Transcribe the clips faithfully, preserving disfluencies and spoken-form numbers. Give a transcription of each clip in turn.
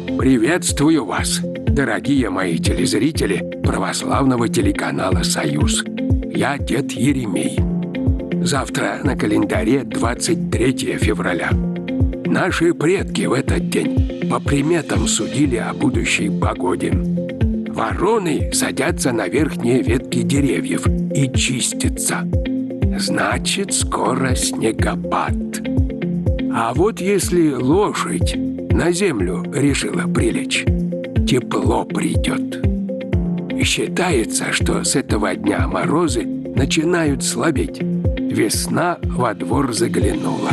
Приветствую вас, дорогие мои телезрители православного телеканала «Союз». Я дед Еремей. Завтра на календаре двадцать третье февраля. Наши предки в этот день по приметам судили о будущей погоде. Вороны садятся на верхние ветки деревьев и чистятся. Значит, скоро снегопад. А вот если лошадь на землю решила прилечь, тепло придет. Считается, что с этого дня морозы начинают слабеть. Весна во двор заглянула.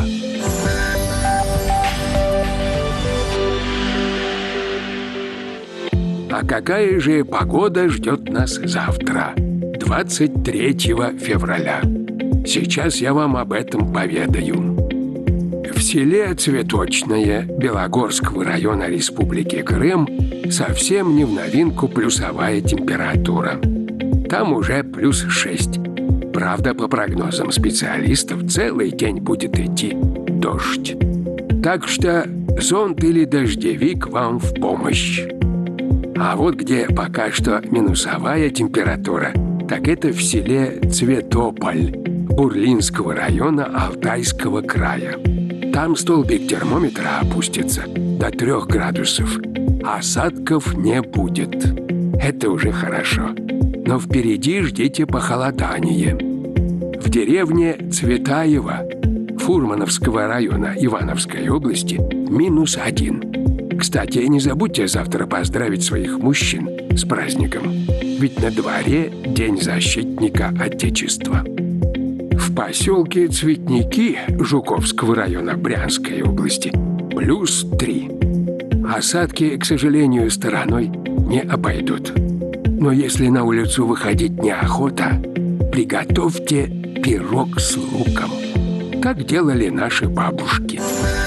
А какая же погода ждет нас завтра, двадцать третьего февраля? Сейчас я вам об этом поведаю. В селе Цветочное Белогорского района Республики Крым совсем не в новинку плюсовая температура. Там уже плюс шесть. Правда, по прогнозам специалистов, целый день будет идти дождь. Так что зонт или дождевик вам в помощь. А вот где пока что минусовая температура, так это в селе Цветополь Бурлинского района Алтайского края. Там столбик термометра опустится до трех градусов. Осадков не будет. Это уже хорошо. Но впереди ждите похолодание. В деревне Цветаево Фурмановского района Ивановской области минус один. Кстати, не забудьте завтра поздравить своих мужчин с праздником. Ведь на дворе День защитника Отечества. В поселке Цветники Жуковского района Брянской области плюс три. Осадки, к сожалению, стороной не обойдут. Но если на улицу выходить неохота, приготовьте пирог с луком. Так делали наши бабушки.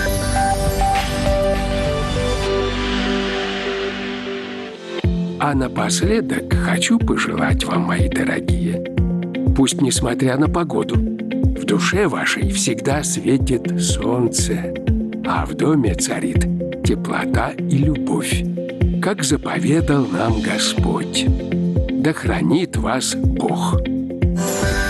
А напоследок хочу пожелать вам, мои дорогие, пусть, несмотря на погоду, в душе вашей всегда светит солнце, а в доме царит теплота и любовь, как заповедал нам Господь. Да хранит вас Бог.